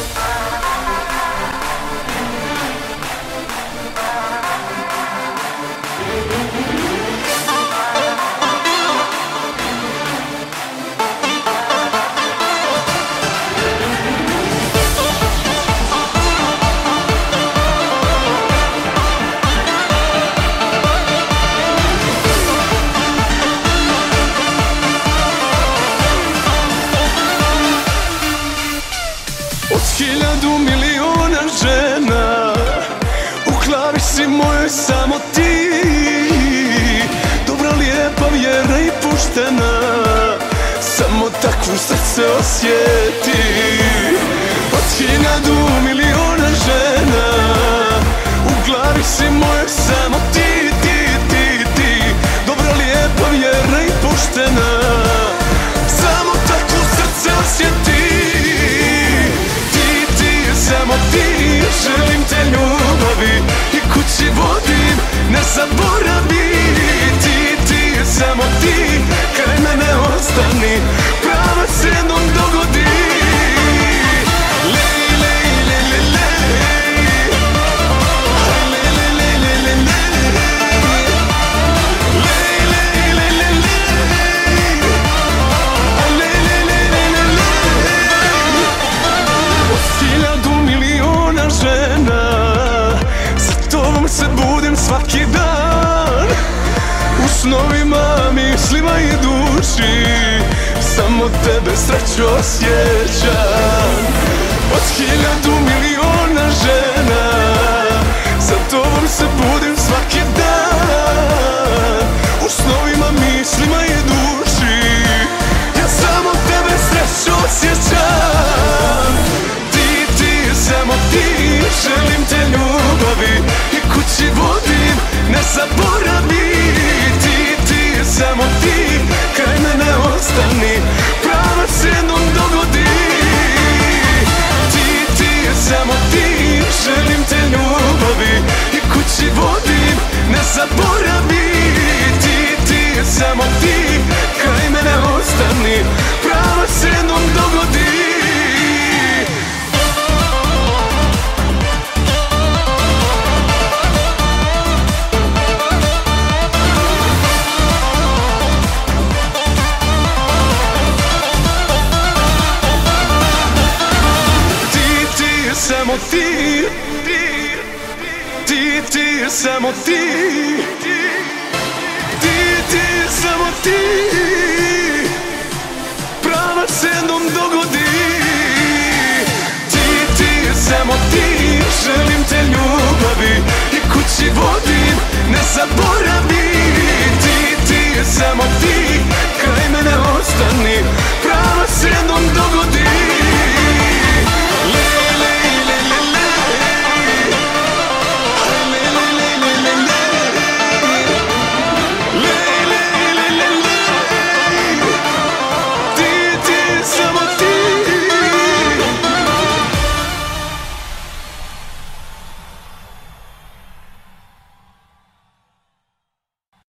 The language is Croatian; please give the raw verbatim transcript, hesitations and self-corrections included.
Hiljadu miliona žena, u glavi si moje samo ti. Dobra, lijepa, vjerna i poštena, samo takvu srce osjeti. Od hiljadu miliona žena, u glavi si moje samo ti, ti, ti, ti. Dobra, lijepa, vjerna i poštena, samo takvu srce osjeti. Samo ti, želim te ljubavi i kući vodim, ne zaboravi. Ti, ti, samo ti, kraj mene ostani, prava se jednom dogodi. Lej, lej, lej, lej, lej. Lej, lej, lej, lej, lej, lej. Lej, lej, lej, lej, lej. Lej, lej, lej, lej, lej. Od hiljadu miliona žena, za tobom se budim svaki dan. U snovima, mislima i duši, samo tebe sreću osjećam. Od hiljadu miliona žena, za tobom se budim svaki dan. U snovima, mislima i duši, ja samo tebe sreću osjećam. Samo ti, želim te ljubavi i kući vodim, ne zaboravi. Ti, ti, samo ti, kraj mene ostani, prava se jednom dogodi. Ti, ti, samo ti, želim te ljubavi i kući vodim, ne zaboravi. Ti, ti, samo ti, kraj mene ostani, prava se jednom dogodi. Samo ti, ti, ti, samo ti, ti, ti, samo ti, prava se jednom dogodi. Ti, ti, samo ti, želim te ljubavi i kući vodim, ne zaboravim.